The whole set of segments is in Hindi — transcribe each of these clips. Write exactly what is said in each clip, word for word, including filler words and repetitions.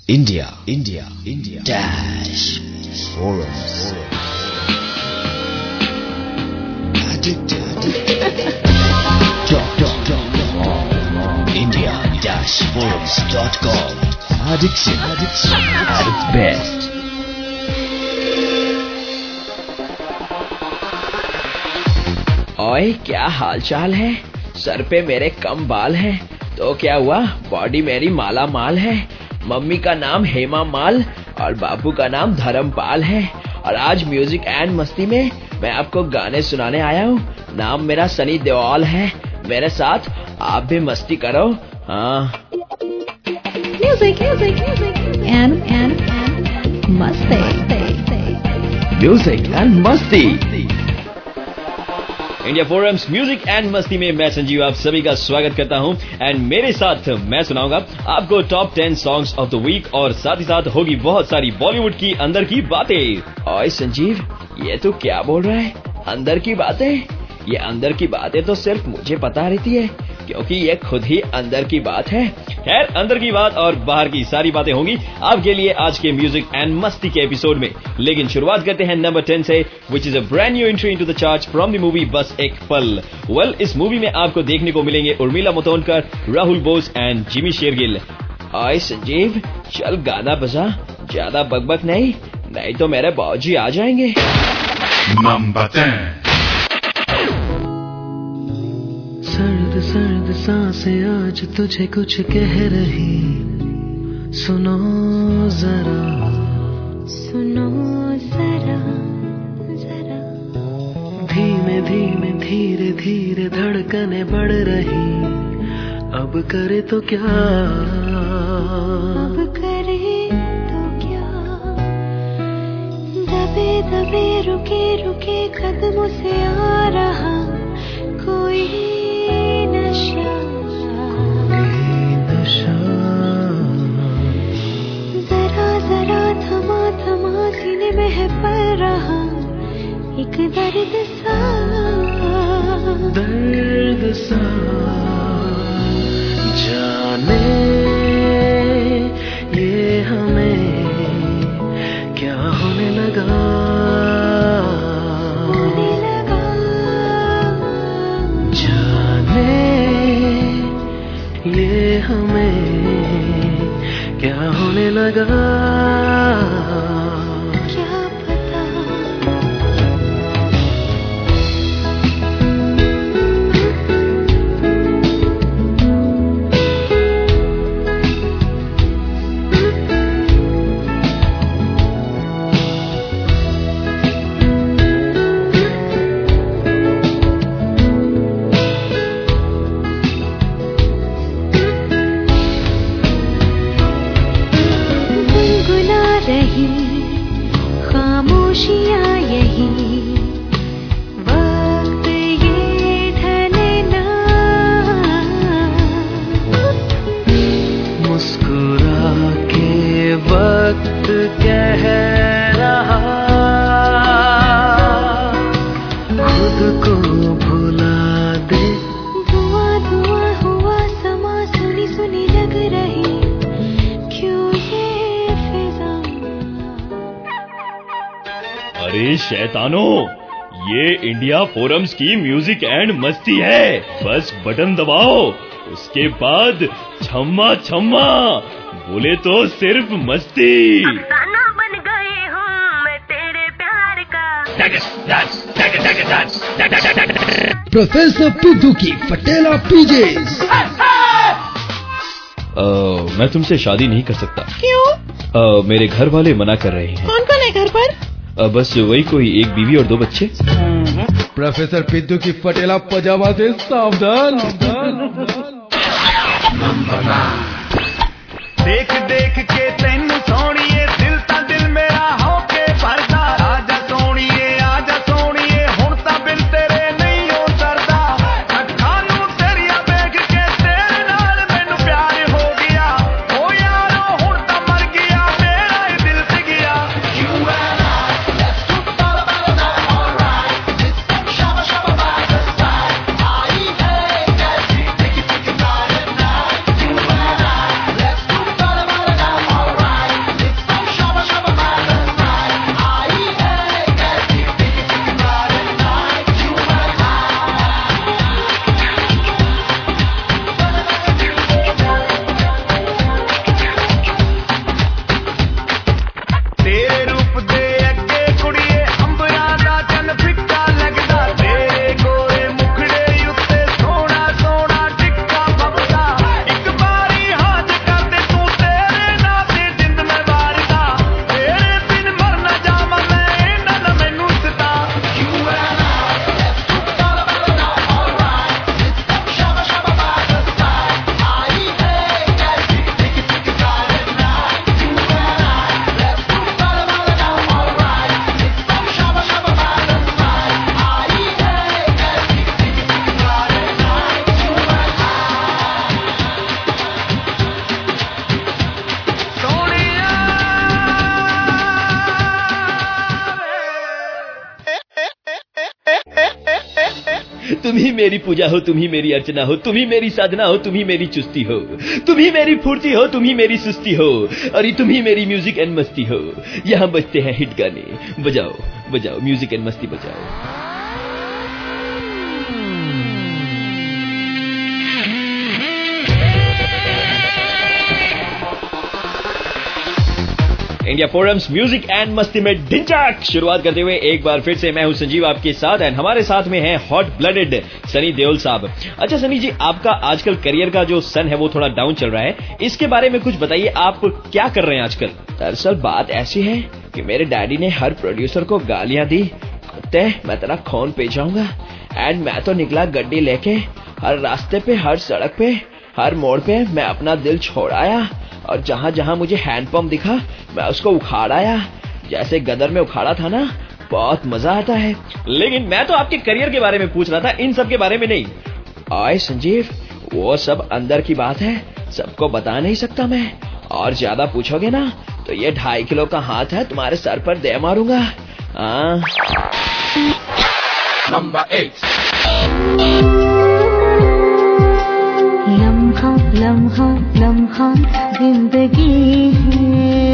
India, India, India dash forums. Dot dot dot India dash forums dot com. Addiction, addiction at its best. ओए क्या हाल चाल है? सर पे मेरे कम बाल हैं तो क्या हुआ, बॉडी मेरी माला माल है। मम्मी का नाम हेमा माल और बापू का नाम धर्मपाल है। और आज म्यूजिक एंड मस्ती में मैं आपको गाने सुनाने आया हूँ। नाम मेरा सनी देओल है। मेरे साथ आप भी मस्ती करो। हाँ, Music, music, music, and and and masti. Music and masti. India forums music and मस्ती में मैं संजीव आप सभी का स्वागत करता हूं। एंड मेरे साथ मैं सुनाऊंगा आपको top ten songs of the week और साथ ही साथ होगी बहुत सारी बॉलीवुड की अंदर की बातें। ओए संजीव, ये तू क्या बोल रहा है? अंदर की बातें? ये अंदर की बातें तो सिर्फ मुझे पता रहती है, क्योंकि ये खुद ही अंदर की बात है। खैर, अंदर की बात और बाहर की सारी बातें होंगी आपके लिए आज के म्यूजिक एंड मस्ती के एपिसोड में। लेकिन शुरुआत करते हैं नंबर टेन से, which is a brand new entry into the charts from the movie Bas Ek पल। वेल, इस मूवी में आपको देखने को मिलेंगे उर्मिला मातोंडकर, राहुल बोस एंड जिमी शेरगिल। आए संजीव, चल गाना बजा, ज्यादा बकबक नहीं, नहीं तो मेरे बाबूजी आ जाएंगे। Number ten. सर्द सर्द सांसें आज तुझे कुछ कह रही, सुनो जरा सुनो जरा जरा। धीमे धीमे धीरे धीरे धड़कने बढ़ रही, अब करे तो क्या, अब करे तो क्या। दबे दबे रुके रुके कदमों से आ रहा कोई नशा, जरा जरा थमा थमा सीने में है पल रहा एक दर्द सा, दर्द सा। जाने ये हमें क्या होने लगा, होने लगा। जाने ये हमें क्या होने लगा, क्या पता। खामोशियाँ यही वक्त ये ढले ना, मुस्कुरा के वक्त कह रहा, खुद को भुला दे। धुआं धुआं हुआ समा, सुनी सुनी लग रही क्यों ये फिजा। अरे शैतानो, ये इंडिया फोरम्स की म्यूजिक एंड मस्ती है। बस बटन दबाओ, उसके बाद छम्मा छम्मा, बोले तो सिर्फ मस्ती। अफसाना बन गए हूँ मैं तेरे प्यार का। प्रोफेसर पिद्दू की पटेला पीजेस। मैं तुमसे शादी नहीं कर सकता। क्यों? आ, मेरे घर वाले मना कर रहे हैं। कौन कौन है घर पर? आ, बस वही कोई एक बीवी और दो बच्चे। प्रोफेसर पिद्दू की पटेला पजामा से सावधान। देख देख के तेनू सोनिए, दिल ता दिल मेरा होके भरदा। आजा सोनिए आजा सोनिए, हुण तां बिन तेरे नहीं हो सरदा। अखां नूं तेरियां देख के तेरे नाल मैनू प्यार हो गया। ओ यारो हुण तां मर गया, मेरा ही दिल से गया। You and I, let's talk about about that, alright. This shabba shabba by the side. आई है कैसी take it take it by the night. You and I, let's talk about about that, alright. तुम ही मेरी पूजा हो, तुम ही मेरी अर्चना हो, तुम ही मेरी साधना हो, तुम ही मेरी चुस्ती हो, तुम ही मेरी फुर्ती हो, तुम ही मेरी सुस्ती हो, और ये तुम ही मेरी म्यूजिक एंड मस्ती हो। यहाँ बजते हैं हिट गाने, बजाओ बजाओ म्यूजिक एंड मस्ती बजाओ। इंडिया फोरम्स म्यूजिक एंड मस्ती में ढिंचक शुरुआत करते हुए एक बार फिर से मैं हूं संजीव आपके साथ, एंड हमारे साथ में है हॉट ब्लडेड सनी देओल साहब। अच्छा सनी जी, आपका आजकल करियर का जो सन है वो थोड़ा डाउन चल रहा है, इसके बारे में कुछ बताइए, आप क्या कर रहे हैं आजकल? दरअसल बात ऐसी है कि मेरे डैडी ने हर प्रोड्यूसर को गालियां दी, कुत्ते मैं तेरा खून पी जाऊंगा। एंड मैं तो निकला गड्डी लेके, हर रास्ते पे, हर सड़क पे, हर मोड़ पे मैं अपना दिल छोड़ आया, और जहां जहां मुझे हैंडपंप दिखा मैं उसको उखाड़ आया, जैसे गदर में उखाड़ा था ना। बहुत मजा आता है। लेकिन मैं तो आपके करियर के बारे में पूछ रहा था, इन सब के बारे में नहीं। आए संजीव, वो सब अंदर की बात है, सबको बता नहीं सकता मैं, और ज्यादा पूछोगे ना तो ये ढाई किलो का हाथ है तुम्हारे सर पर दे मारूंगा। हाँ नंबर एट। लम्हा लम्हा लम्हा जिंदगी है,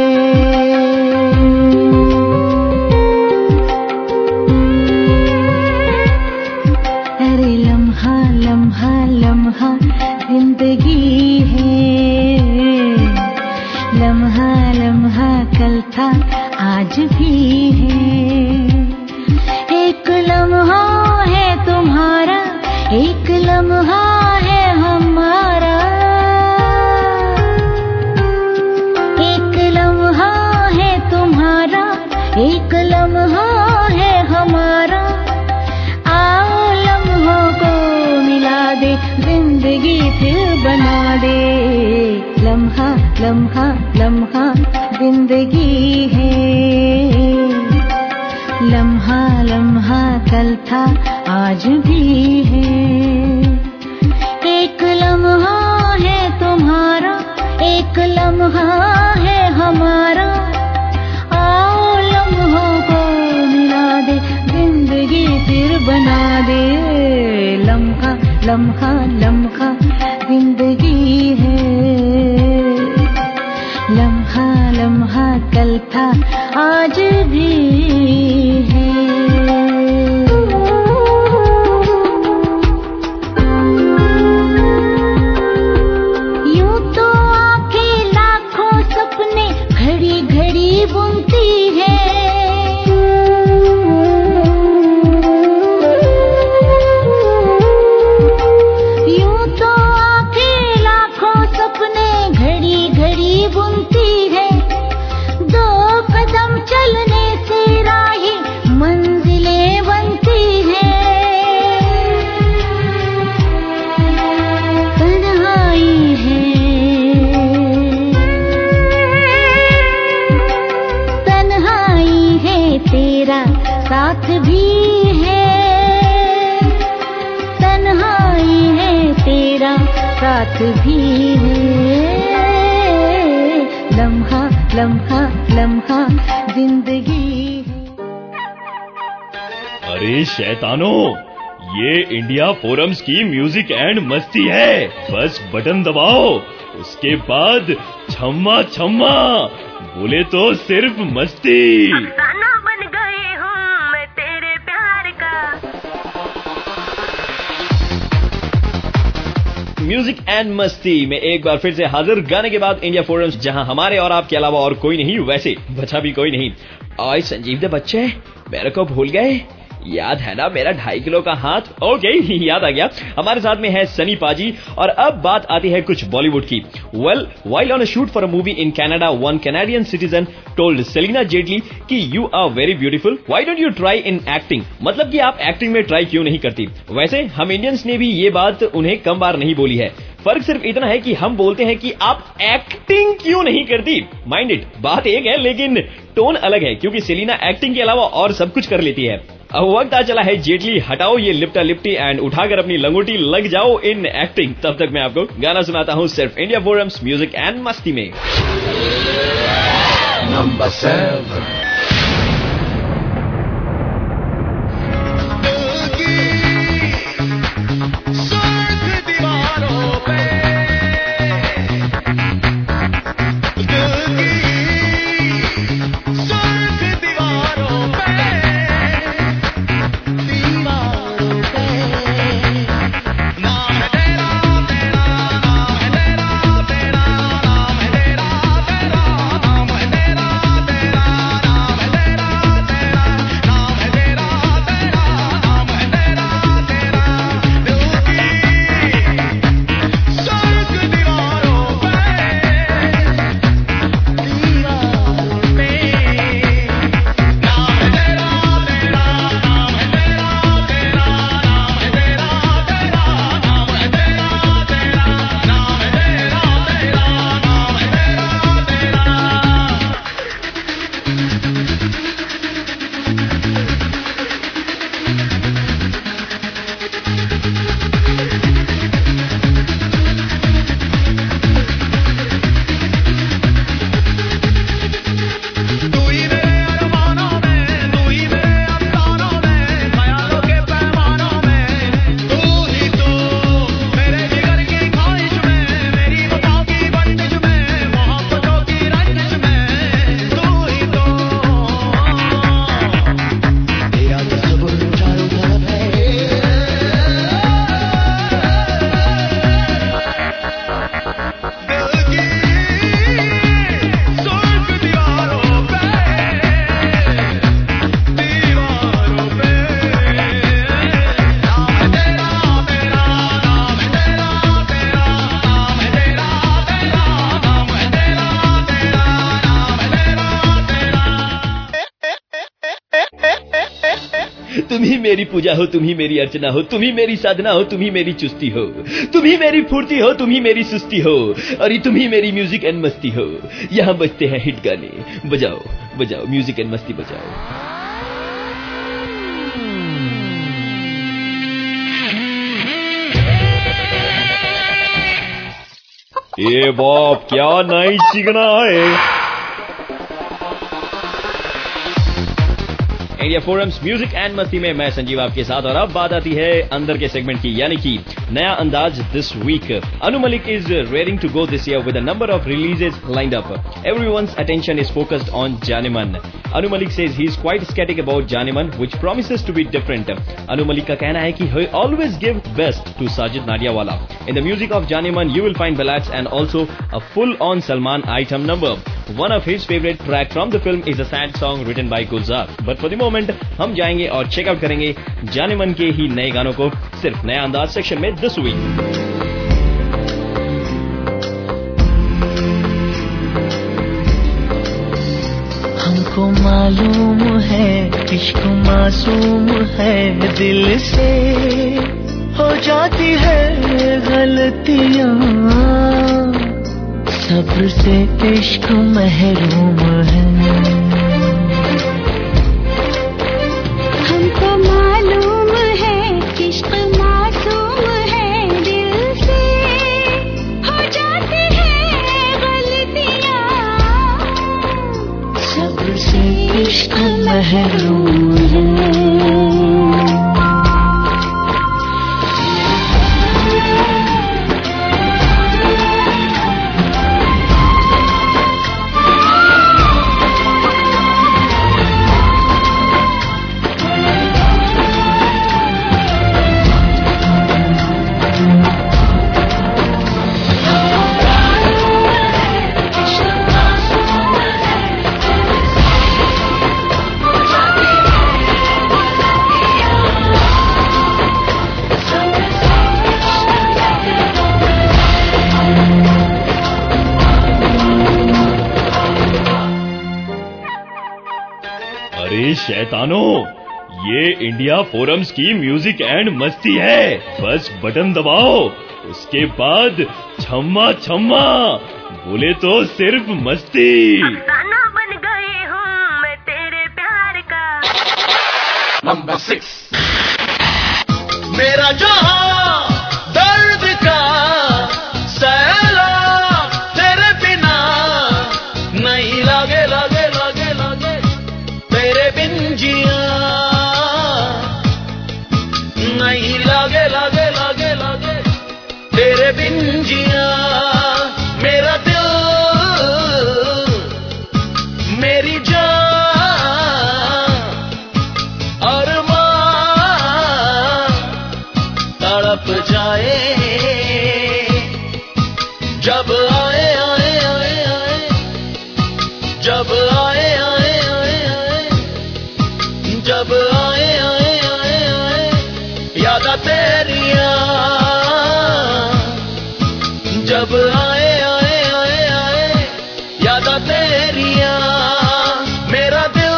अरे लम्हा लम्हा लम्हा जिंदगी है, लम्हा लम्हा कल था आज भी है, एक लम्हा है तुम्हारा, एक लम्हा है हमारा, एक लम्हा है तुम्हारा, एक लम्हा है हमारा, आओ लम्हों को मिला दे, जिंदगी फिर बना दे, लम्हा लम्हा लम्हा जिंदगी है, लम्हा लम्हा कल था आज भी है, एक लम्हा है तुम्हारा, एक लम्हा है हमारा, आओ लम्हों को मिला दे, जिंदगी फिर बना दे, लम्हा लम्हा लम्हा जिंदगी है, लम्हा लम्हा कल था आज भी है। यूं तो आंखें लाखों सपने घड़ी घड़ी बुनती है, यूं तो आंखें लाखों सपने घड़ी घड़ी बुनती है, दो कदम चलने से राहें मंजिलें बनती है, तन्हाई है, तन्हाई है तेरा साथ भी है, तन्हाई है तेरा साथ भी है, लम्हा लम्हा लम्हा जिंदगी है। अरे शैतानो, ये इंडिया फोरम्स की म्यूजिक एंड मस्ती है, बस बटन दबाओ, उसके बाद छम्मा छम्मा, बोले तो सिर्फ मस्ती। अफसाना बन गई हूँ मैं तेरे प्यार का। म्यूजिक एंड मस्ती में एक बार फिर से हाजिर, गाने के बाद इंडिया फोरम्स, जहां हमारे और आपके अलावा और कोई नहीं, वैसे बचा भी कोई नहीं। आए संजीव दे बच्चे, मेरे को भूल गए? याद है ना मेरा ढाई किलो का हाथ? ओके याद आ गया। हमारे साथ में है सनी पाजी, और अब बात आती है कुछ बॉलीवुड की। Well, while on a shoot for a movie in Canada, one Canadian citizen told Selena Jadli कि you are very beautiful. Why don't you try in acting? मतलब कि आप एक्टिंग में ट्राई क्यों नहीं करती? वैसे हम इंडियंस ने भी ये बात उन्हें कम बार नहीं बोली है। फर्क सिर्फ इतना है कि हम बोलते हैं कि आप एक्टिंग क्यों नहीं करती। माइंड इट, बात एक है लेकिन टोन अलग है, क्योंकि सेलिना एक्टिंग के अलावा और सब कुछ कर लेती है। अब वक्त आ चला है जेटली, हटाओ ये लिपटा लिपटी एंड उठाकर अपनी लंगोटी लग जाओ इन एक्टिंग। तब तक मैं आपको गाना सुनाता हूँ सिर्फ इंडिया फोरम्स म्यूजिक एंड मस्ती में। Number seven. तुम ही मेरी पूजा हो, तुम ही मेरी अर्चना हो, तुम ही मेरी साधना हो, तुम ही मेरी चुस्ती हो, तुम ही मेरी फुर्ती हो, तुम ही मेरी सुस्ती हो, और तुम ही मेरी म्यूजिक एंड मस्ती हो। यहाँ बजते हैं हिट गाने, बजाओ बजाओ म्यूजिक एंड मस्ती बजाओ। ये बाप क्या नाइस चिकना है। इंडिया फोरम्स म्यूजिक एंड मस्ती में मैं संजीव आपके साथ, और अब बात आती है अंदर के सेगमेंट की, यानी कि नया अंदाज this week. Anu Malik is raring to go this year with a number of releases lined up. Everyone's attention is focused on Janeman. Anu Malik says he is quite sceptic about Janeman which promises to be different. Anu Malik का कहना है कि he always give best to Sajid Nadiawala. In the music of Janeman, you will find ballads and also a full-on Salman item number. One of his favorite track from the film is a sad song written by Gulzar. But for the moment, हम जाएंगे और चेकआउट करेंगे जानेमन के ही नए गानों को सिर्फ नया अंदाज सेक्शन में दिस वीक। हमको मालूम है इश्क मासूम है, दिल से हो जाती है गलतियां, सब्र से इश्क महरूम है। हमको मालूम है इश्क मासूम है, दिल से हो जाती है गलतियां, सब्र से इश्क महरूम है। अरे शैतानो, ये इंडिया फोरम्स की म्यूजिक एंड मस्ती है। बस बटन दबाओ, उसके बाद छम्मा छम्मा, बोले तो सिर्फ मस्ती। अफसाना बन गए हूँ मैं तेरे प्यार का। Number six. मेरा जहां दर्द का सैलाब तेरे बिना नहीं लागे लागे लागे लागे, तेरे बिन जिया नहीं लागे लागे लागे लागे, तेरे बिन जिया। मेरा दिल मेरी जान और मां तड़प जाए जब आए आए आए आए, जब आए आए आए आए, जब आए आए आए आए, यादा तेरिया जब आए आए आए आए, यादा तेरिया। मेरा दिल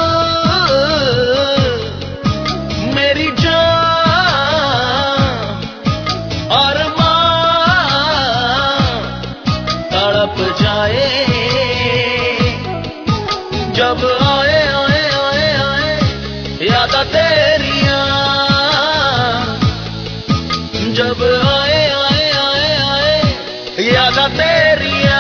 मेरी जान और मां तड़प जाए जब आए आए आए आए, यादा तेरिया जब आए आए आए आए, यादा तेरिया।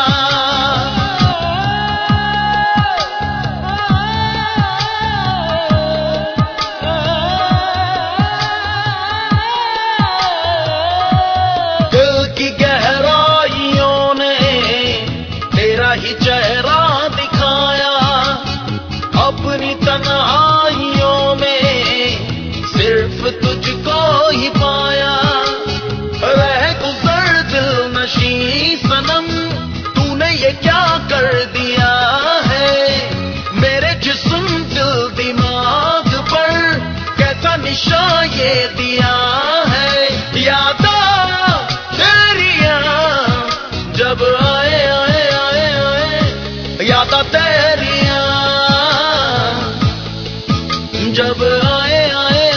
दिल की गहराइयों ने तेरा ही चेहरा दिखाया, अपनी तन्हाइयों में सिर्फ तुझको ही पाया। रह गुजर दिल नशी सनम, तूने ये क्या कर दिया है मेरे जिस्म दिल दिमाग पर, कैसा निशा ये दिया है। यादा तेरिया जब आए आए आए आए, यादा तेरिया जब आए आए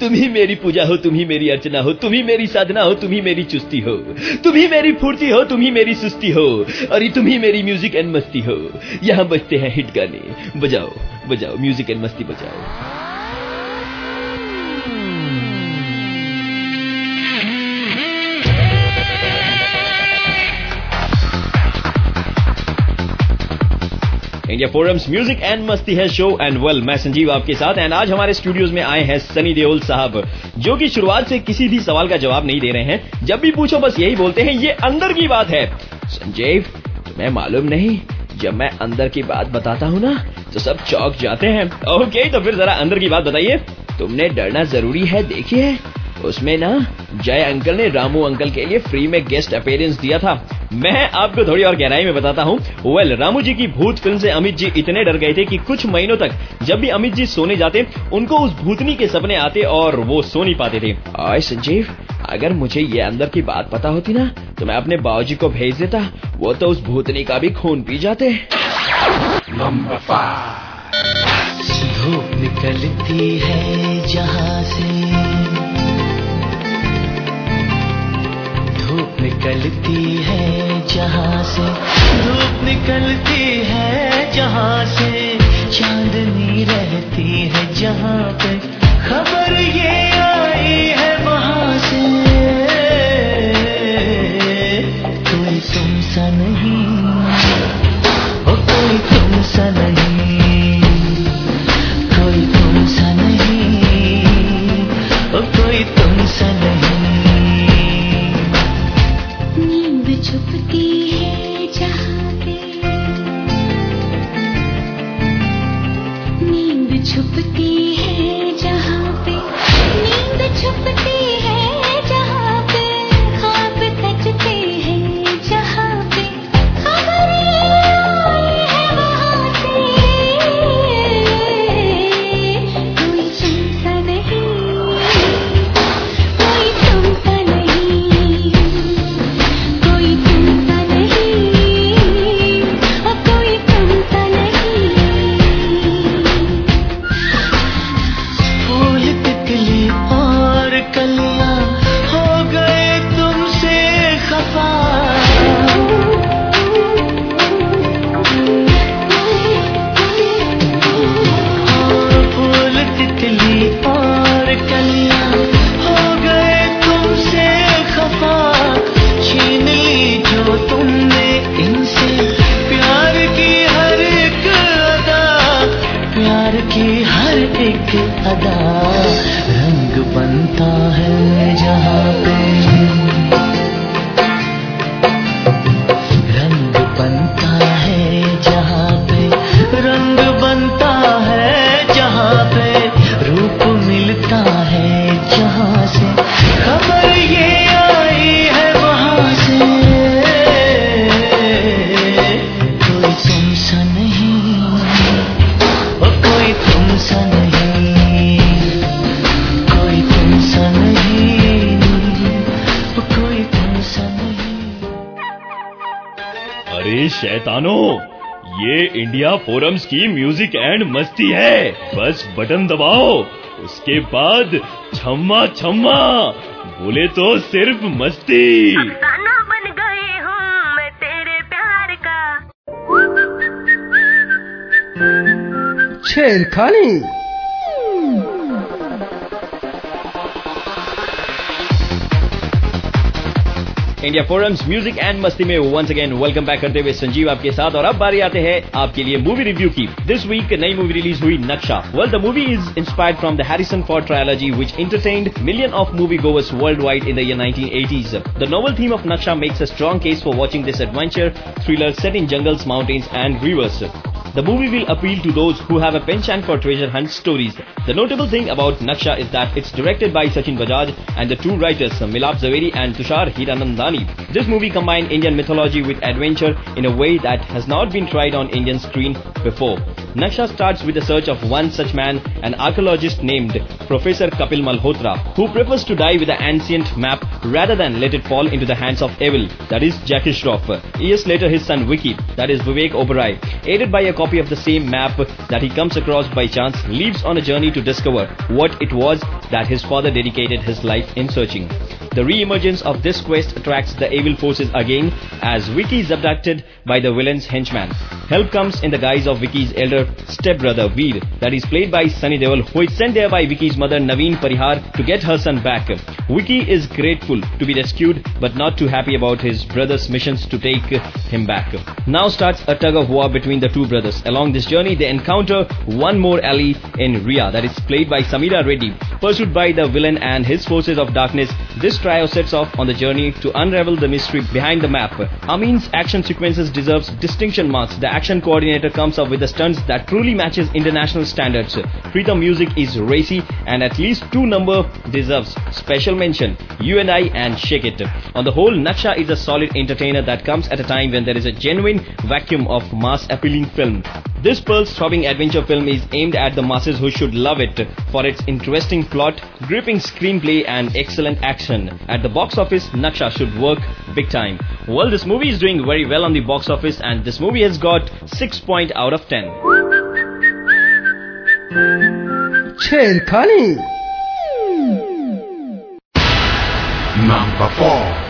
तुम ही मेरी पूजा हो, तुम ही मेरी अर्चना हो, तुम ही मेरी साधना हो, तुम ही मेरी चुस्ती हो, तुम ही मेरी फुर्ती हो, तुम ही मेरी सुस्ती हो, और तुम ही मेरी म्यूजिक एंड मस्ती हो। यहाँ बजते हैं हिट गाने, बजाओ बजाओ म्यूजिक एंड मस्ती बजाओ। India forums music and masti है शो एंड वेल मैं संजीव आपके साथ एंड आज हमारे स्टूडियोज में आए हैं सनी देओल साहब, जो कि शुरुआत से किसी भी सवाल का जवाब नहीं दे रहे हैं। जब भी पूछो बस यही बोलते हैं, ये अंदर की बात है। संजीव, तुम्हें मालूम नहीं, जब मैं अंदर की बात बताता हूँ ना तो सब चौंक जाते हैं। ओके, तो फिर जरा अंदर की बात बताइए। तुमने डरना जरूरी है देखी है, उसमें ना जय अंकल ने रामू अंकल के लिए फ्री में गेस्ट अपीयरेंस दिया था। मैं आपको थोड़ी और गहराई में बताता हूँ। वेल, रामू जी की भूत फिल्म से अमित जी इतने डर गए थे कि कुछ महीनों तक जब भी अमित जी सोने जाते उनको उस भूतनी के सपने आते और वो सो नहीं पाते थे। आय संजीव, अगर मुझे ये अंदर की बात पता होती ना तो मैं अपने बाबूजी को भेज देता, वो तो उस भूतनी का भी खून पी जाते। धूप निकलती है जहाँ से, धूप निकलती है जहाँ से, धूप निकलती है जहाँ से, चांदनी रहती है जहाँ पे, खबर ये आई है वहाँ से। कोई तुमसा नहीं, ओ कोई तुमसा नहीं, कोई तुमसा नहीं, ओ कोई तुमसा नहीं। नींद छुपती है जहाँ पे, नींद छुपती है जहाँ पे, नींद छुपती है जहाँ पे, ख्वाब सजते हैं जहाँ पे, खबर आई है वहाँ से। कोई तुमसा नहीं, कोई तुमसा नहीं, कोई तुमसा नहीं, ओ कोई तुमसा नहीं। फूल तितली और कलियां हो गए तुमसे खफा, फूल तितली और कलियां हो गए तुमसे खफा, छीन ली जो तुमने इनसे प्यार की हर एक अदा, प्यार की हर एक अदा। रंग बनता है जहाँ पे, रंग बनता है जहाँ पे, रंग बनता है जहाँ पे, रूप मिलता है जहाँ से, खबर ये आई है वहाँ से। कोई तुमसा नहीं, ओ कोई तुमसा नहीं, कोई तुमसा नहीं, ओ कोई तुमसा नहीं। अरे शैतानों, ये इंडिया फोरम्स की म्यूजिक एंड मस्ती है। बस बटन दबाओ, उसके बाद छम्मा छम्मा, बोले तो सिर्फ मस्ती। अफसाना बन गई हूँ मैं तेरे प्यार का। छेड़खानी। इंडिया फोरम्स म्यूजिक एंड मस्ती में वंस अगेन वेलकम बैक करते हुए संजीव आपके साथ, और अब बारी आते हैं आपके लिए मूवी रिव्यू की। दिस वीक नई मूवी रिलीज हुई Nakshaa. Well, the movie is inspired from the Harrison Ford trilogy which entertained million of moviegoers worldwide in the year nineteen eighties. The novel theme of Naksha makes a strong case for watching this adventure thriller set in jungles, mountains and rivers. The movie will appeal to those who have a penchant for treasure hunt stories. The notable thing about Naksha is that it's directed by Sachin Bajaj and the two writers Milap Zaveri and Tushar Hiranandani. This movie combines Indian mythology with adventure in a way that has not been tried on Indian screen before. Naksha starts with the search of one such man, an archaeologist named Professor Kapil Malhotra, who prefers to die with the ancient map rather than let it fall into the hands of evil, that is Jackie Shroff. Years later, his son Vicky, that is Vivek Oberoi, aided by a copy of the same map that he comes across by chance, leaves on a journey to discover what it was that his father dedicated his life in searching. The re-emergence of this quest attracts the evil forces again as Vicky is abducted by the villain's henchman. Help comes in the guise of Vicky's elder stepbrother Veer, that is played by Sunny Deol, who is sent there by Vicky's mother Naveen Parihar to get her son back. Vicky is grateful to be rescued but not too happy about his brother's missions to take him back. Now starts a tug of war between the two brothers. Along this journey they encounter one more ally in Riya, that is played by Samira Reddy. Pursued by the villain and his forces of darkness, this trio sets off on the journey to unravel the mystery behind the map. Amin's action sequences deserves distinction marks. The action coordinator comes up with the stunts that truly matches international standards. Pritam music is racy and at least two number deserves special mention, You and I and Shake It. On the whole, Naksha is a solid entertainer that comes at a time when there is a genuine vacuum of mass appealing film. This pearl-throbbing adventure film is aimed at the masses who should love it for its interesting plot, gripping screenplay and excellent action. At the box office, Naksha should work big time. Well, this movie is doing very well on the box office and this movie has got six point out of ten. छेड़खानी Number four.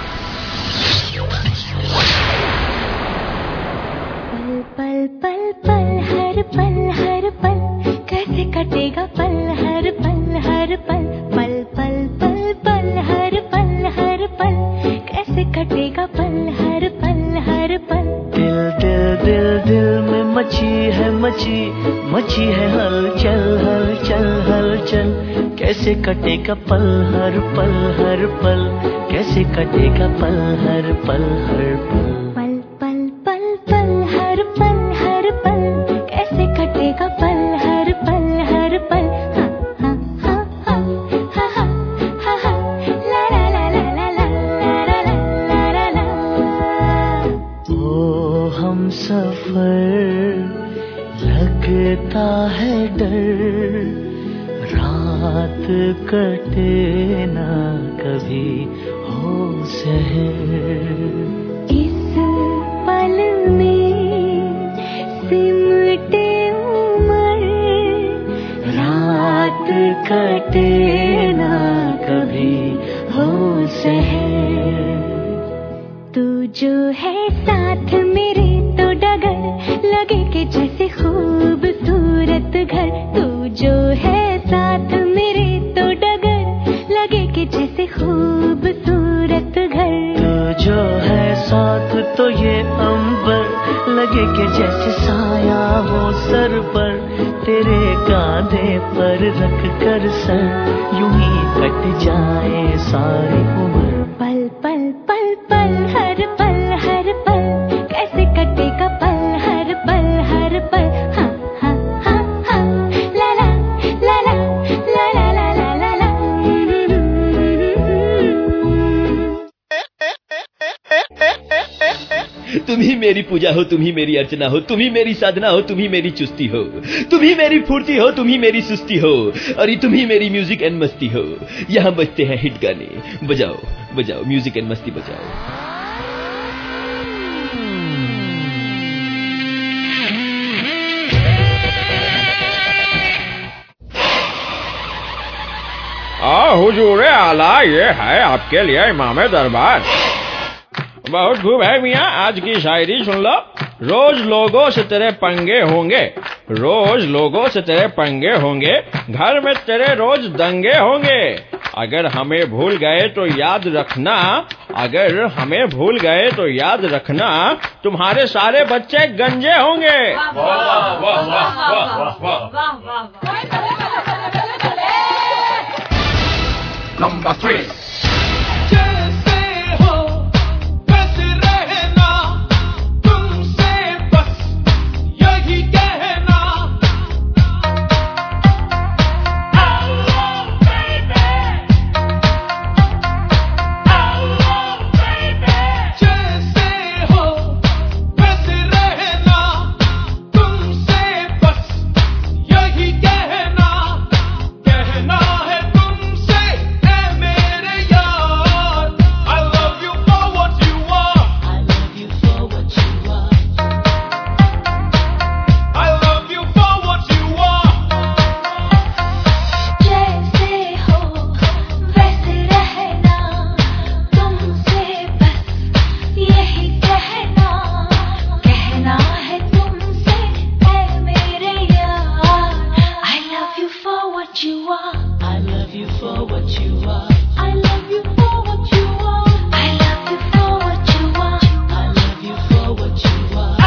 पल पल पल हर पल हर पल कैसे कटेगा पल हर पल हर पल पल पल पल पल हर पल हर पल कैसे कटेगा पल हर पल हर पल दिल दिल दिल दिल में मची है मची मची है हलचल हलचल हलचल कैसे कटेगा पल हर पल हर पल कैसे कटेगा पल हर पल हर पल पल पल पल पल हर पल हर पल कैसे कटेगा पल हर पल हर पल हा हा हा हा हा हा हा ला ला ला ला ला ला ला ला ला ओ हम सफर लगता है डर रात कटे ना कभी हो सहर इस पल में सिमटे उम्र रात कटे ना कभी हो सहर तू जो है साथ मेरे तो डगर लगे कि जैसे खूबसूरत घर तू जो है साथ मेरे तो डगर लगे कि जैसे खूबसूरत घर तू जो है साथ तो ये अंबर लगे कि जैसे साया हो सर पर तेरे कांधे पर रख कर सर यूं ही कट जाए सारी उम्र पल पल पल पल हर पल हर पल कैसे कटेगा पल हर पल हर पल हा हा हा हा ला ला ला ला ला ला ला ला ला ला तुम ही मेरी पूजा हो, तुम ही मेरी अर्चना हो, तुम ही मेरी साधना हो, तुम ही मेरी चुस्ती हो, तुम ही मेरी फुर्ती हो, तुम ही मेरी सुस्ती हो, और तुम ही मेरी म्यूजिक एंड मस्ती हो। यहाँ बजते हैं हिट गाने, बजाओ बजाओ म्यूजिक एंड मस्ती बजाओ। आ हुजूर आला, ये है आपके लिए इमाम दरबार। बहुत खूब है मियाँ, आज की शायरी सुन लो। रोज लोगों से तेरे पंगे होंगे, रोज लोगों से तेरे पंगे होंगे, घर में तेरे रोज दंगे होंगे। अगर हमें भूल गए तो याद रखना, अगर हमें भूल गए तो याद रखना, तुम्हारे सारे बच्चे गंजे होंगे। Number three. are. I love you for what you are. I love you for what you are. I love you for what you are.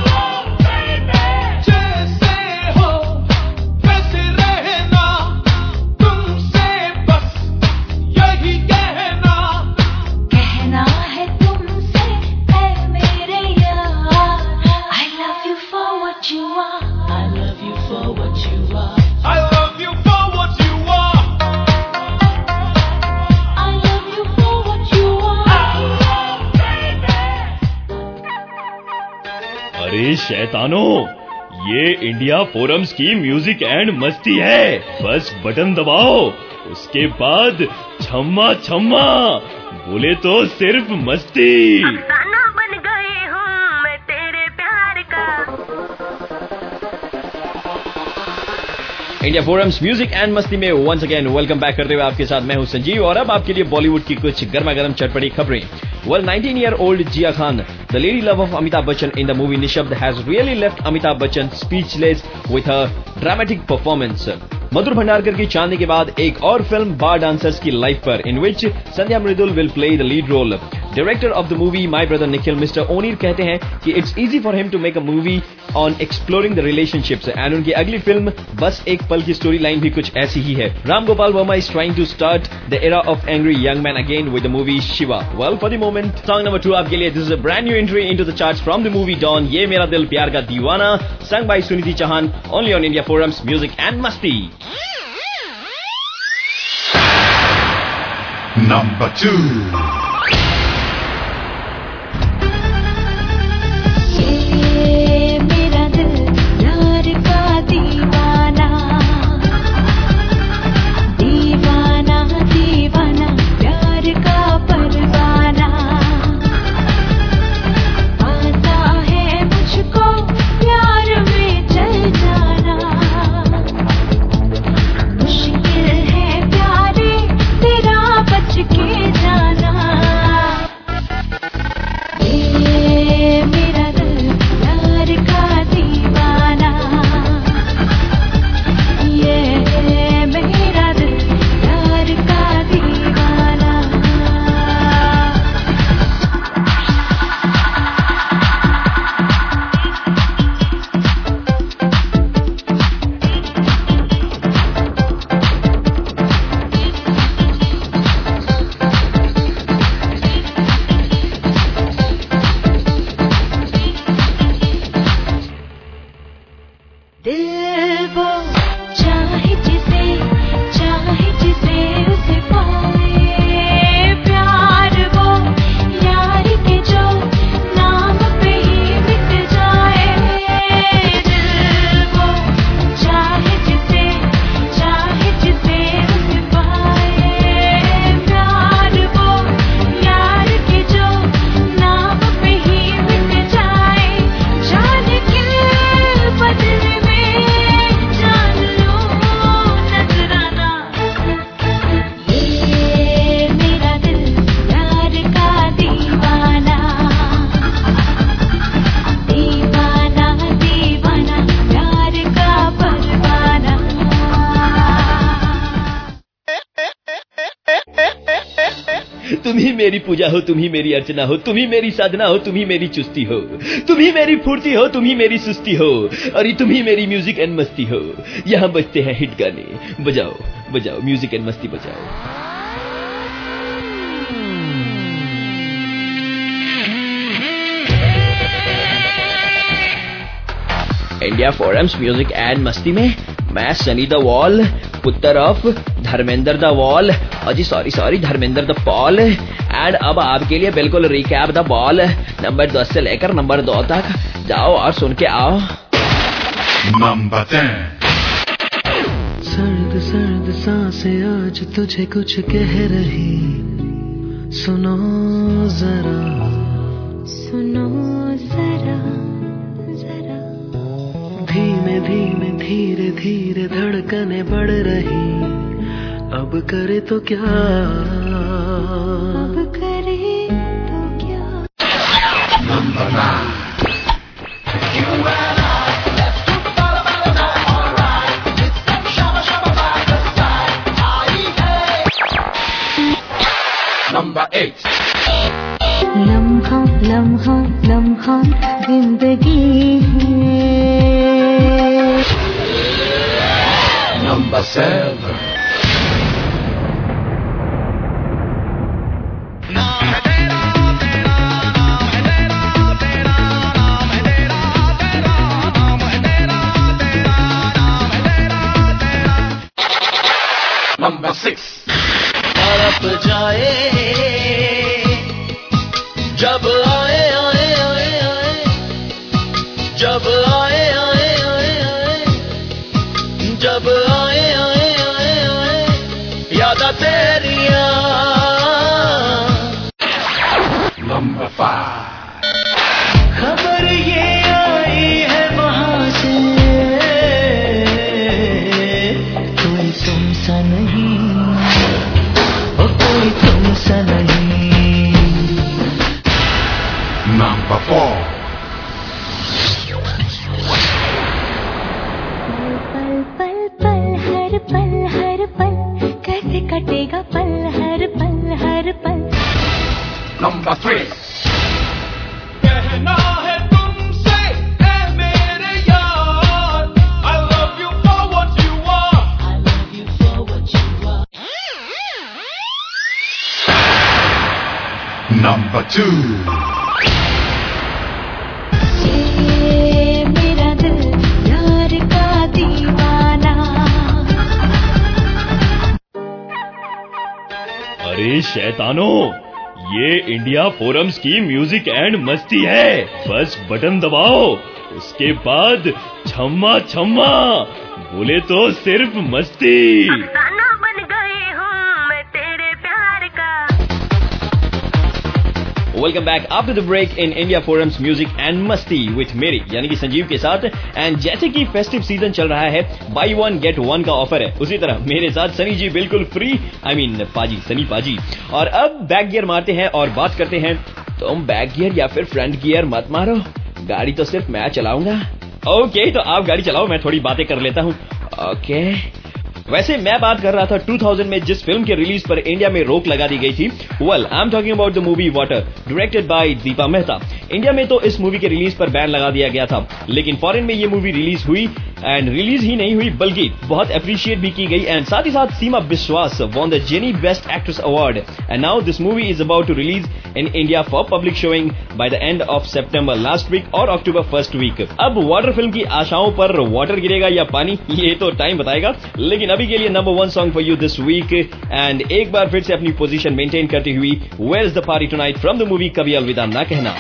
जैसे हो वैसे रहना, तुमसे बस यही कहना। कहना है तुमसे है मेरे यार। I love you for what you are. I love you for what you are. I love you for what you are. I love you for what you are. अरे शैतानों, ये इंडिया फोरम्स की म्यूजिक एंड मस्ती है। बस बटन दबाओ, उसके बाद छम्मा छम्मा, बोले तो सिर्फ मस्ती। अफसाना बन गई हूँ मैं तेरे प्यार का। इंडिया फोरम्स म्यूजिक एंड मस्ती में वंस अगेन वेलकम बैक करते हुए आपके साथ मैं हूं संजीव और अब आपके लिए बॉलीवुड की कुछ गर्मा गर्म चटपटी खबरें। Well, nineteen year old Jia Khan, the lady love of Amitabh Bachchan in the movie Nishabd, has really left Amitabh Bachchan speechless with her dramatic performance. मधुर भंडारकर की चांदनी के बाद एक और फिल्म बार डांसर्स की लाइफ पर, in which Sandhya Mridul will play the lead role. Director of the movie my brother Nikhil mister Onir कहते हैं कि it's easy for him to make a movie on exploring the relationships and उनकी अगली फिल्म बस एक पल की स्टोरी लाइन भी कुछ ऐसी ही है। Ram Gopal Varma is trying to start the era of angry young man again with the movie Shiva. Well, for the moment song number two आपके लिए, this is a brand new entry into the charts from the movie Don, ये मेरा दिल प्यार का दीवाना, sung by Sunidhi Chauhan, only on India forums music and masti. Number two. ये मेरा दिल प्यार का दीवाना, दीवाना दीवाना प्यार का परवाना, आता है मुझको प्यार में चल जाना, मुश्किल है प्यारे तेरा बच के जाना। ये मेरा दिल प्यार का दीवाना, ये मेरा दिल प्यार का दीवाना। दिल वो चाहे जिसे चाहे जिसे उसे पाए, प्यार वो यार के जो नाम पे ही मिट जाए। दिल वो चाहे जिसे चाहे जिसे उसे पाए, प्यार वो यार के जो नाम पे ही मिट जाए। जान के बदले में जान लो नजराना। ये मेरा दिल प्यार का दीवाना, दीवाना दीवाना प्यार का परवाना। तुम ही मेरी पूजा हो, तुम ही मेरी अर्चना हो, तुम ही मेरी साधना हो, तुम ही मेरी चुस्ती हो, तुम ही मेरी फुर्ती हो, तुम ही मेरी सुस्ती हो, और ये तुम ही मेरी म्यूजिक एंड मस्ती हो। यहाँ बजते हैं हिट गाने, बजाओ बजाओ म्यूजिक एंड मस्ती बजाओ। इंडिया फोरम्स म्यूजिक एंड मस्ती में मैं सनी द वॉल, पुत्र ऑफ धर्मेंद्र द वॉल, और जी sorry sorry Dharmendra the Paul. And अब आपके लिए बिल्कुल रिकैप द बॉल, नंबर दस से लेकर नंबर दो तक जाओ और सुन के आओ। Number ten. सर्द सर्द सांसें आज तुझे कुछ कह रही, सुनो जरा सुनो जरा जरा, धीमे धीमे धीरे धीरे धड़कने बढ़ रही, अब करे तो क्या, अब करे तो क्या। Number nine. Number eight. लम्हा लम्हा लम्हा जिंदगी है. Number seven. Number six. तड़प जाए जब आए आए आए आए जब आए आए आए आए जब आए आए आए आए याद तेरिया. Number five. खबर ये आई है वहां से कोई तुमसा नहीं, ओ कोई तुमसा नहीं. Number four. पल पल पल हर पल हर पल कैसे कटेगा पल हर पल हर पल. Number three. कहना है तुमसे ऐ मेरे यार, I love you for what you are. I love you for what you are. Number two. ये मेरा दिल यार का दीवाना. अरे शैतानो, ये इंडिया फोरम्स की म्यूजिक एंड मस्ती है. बस बटन दबाओ, उसके बाद छम्मा छम्मा, बोले तो सिर्फ मस्ती. अफसाना बन गई हूँ मैं तेरे प्यार का. Welcome back after the break in India forums music and masti with मेरी यानी कि संजीव के साथ. एंड जैसे कि फेस्टिव सीजन चल रहा है, बाई वन गेट वन का ऑफर है, उसी तरह मेरे साथ सनी जी बिल्कुल फ्री. आई मीन पाजी, सनी पाजी. और अब बैक गियर मारते हैं और बात करते हैं. तुम बैक गियर या फिर फ्रंट गियर मत मारो, गाड़ी तो सिर्फ मैं चलाऊंगा. ओके, तो आप गाड़ी चलाओ, मैं थोड़ी बातें कर लेता हूँ. ओके, वैसे मैं बात कर रहा था टू थाउजेंड में जिस फिल्म के रिलीज पर इंडिया में रोक लगा दी गई थी. Well, I am talking about the movie water, directed by Deepa Mehta. India में तो इस मूवी के रिलीज पर बैन लगा दिया गया था, लेकिन फॉरेन में ये मूवी रिलीज हुई. एंड रिलीज ही नहीं हुई बल्कि बहुत अप्रिशिएट भी की गई. एंड साथ ही साथ Seema Biswas won the Genie best actress award. And now this movie is about to release in India for public showing by the end of September last week और अक्टूबर फर्स्ट वीक. अब वाटर फिल्म की आशाओं पर वाटर गिरेगा या पानी, ये तो टाइम बताएगा. लेकिन अभी के लिए number one song for you this week. And एक बार फिर से अपनी पोजीशन मेंटेन करती हुई where is the party tonight from the movie Kabhi Alvida ना कहना.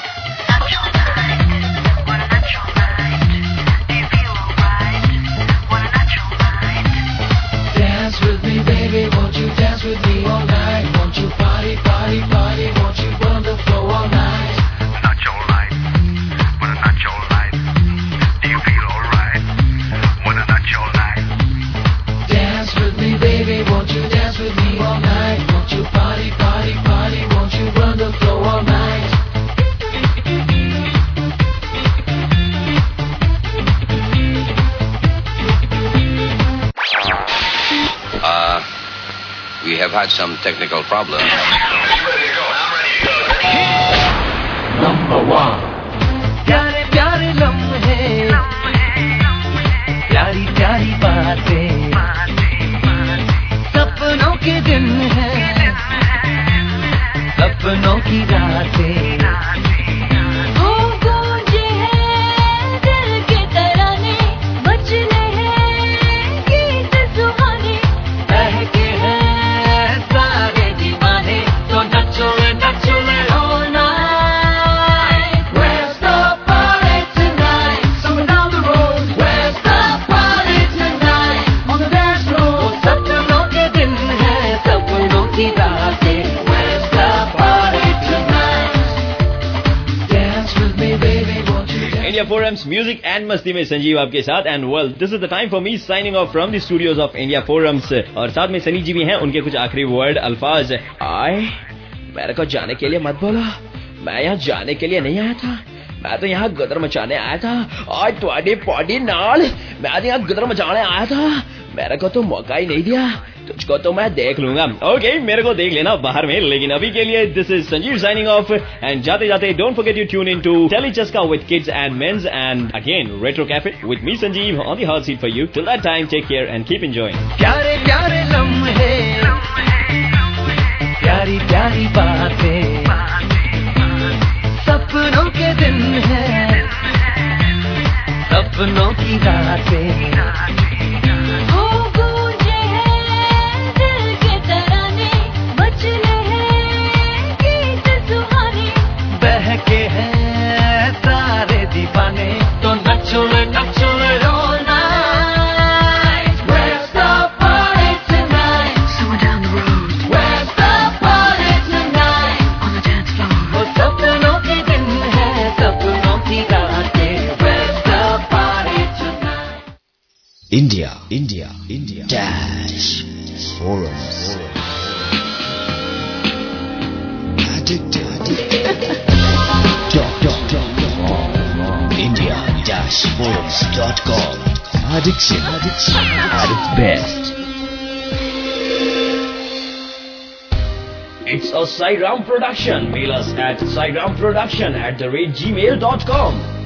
Dance with me, baby, won't you dance with me all night? Won't you party, party, party? Won't you burn the floor all night? Not your life, wanna not your life. Do you feel alright? Wanna not your life. Dance with me, baby, won't you dance with me all night? Won't you party, party, party? Won't you burn the floor all night? Uh, we have had some technical problems. Number one. प्यारे प्यारे लम्हे, प्यारी प्यारी बातें, सपनों के दिन हैं, सपनों की रातें. वो गूंजे हैं दिल के तराने, बजने हैं गीत सुहाने. बहके हैं सारे दीवाने, तो नचो रे नचो रे all night. Where's the party tonight? Somewhere down the road. Where's the party tonight? On the dance floor. वो सपनों के दिन हैं, सपनों की रातें. Where's the party tonight? Dance with me, baby, won't you dance? India forums music and मस्ती में संजीव आपके साथ. And well, this is the time for me signing off from the studios of India forums. और साथ में सनी जी भी हैं, उनके कुछ आखिरी वर्ड अल्फाज. आए, मेरे को जाने के लिए मत बोलो, मैं यहाँ जाने के लिए नहीं आया था, मैं तो यहाँ गदर मचाने आया था. और तुम्हारी पॉडी नाल मैं तो यहाँ गदर मचाने आया था, मेरे को तो मौका ही नहीं दिया. तुझको तो मैं देख लूंगा। ओके, मेरे को देख लेना बाहर में, लेकिन अभी के लिए this is Sanjeev signing off and जाते जाते don't forget you tune in to टेलीचस्का with kids and mens and again retro cafe with me Sanjeev on the hot seat for you. Till that time take care and keep enjoying. प्यारे प्यारे लम्हे, प्यारी प्यारी बातें, सपनों के दिन है, सपनों की रातें। हो गूंजे हैं दिल के तराने, मचले हैं गीत सुहाने, बहके हैं सारे दीवाने, तो नचो नचो all night. Where's the party tonight? somewhere down the road, Where's the party tonight? on the dance floor. वो सपनों के दिन है, सपनों की रातें। Where's the party tonight? India, India, India Dash Forums. Dot, dot, dot, com. India Dash Forums dot com. Addiction, addiction at its best. It's a Sairam production. Mail us at sairamproduction at the rate gmail dot com.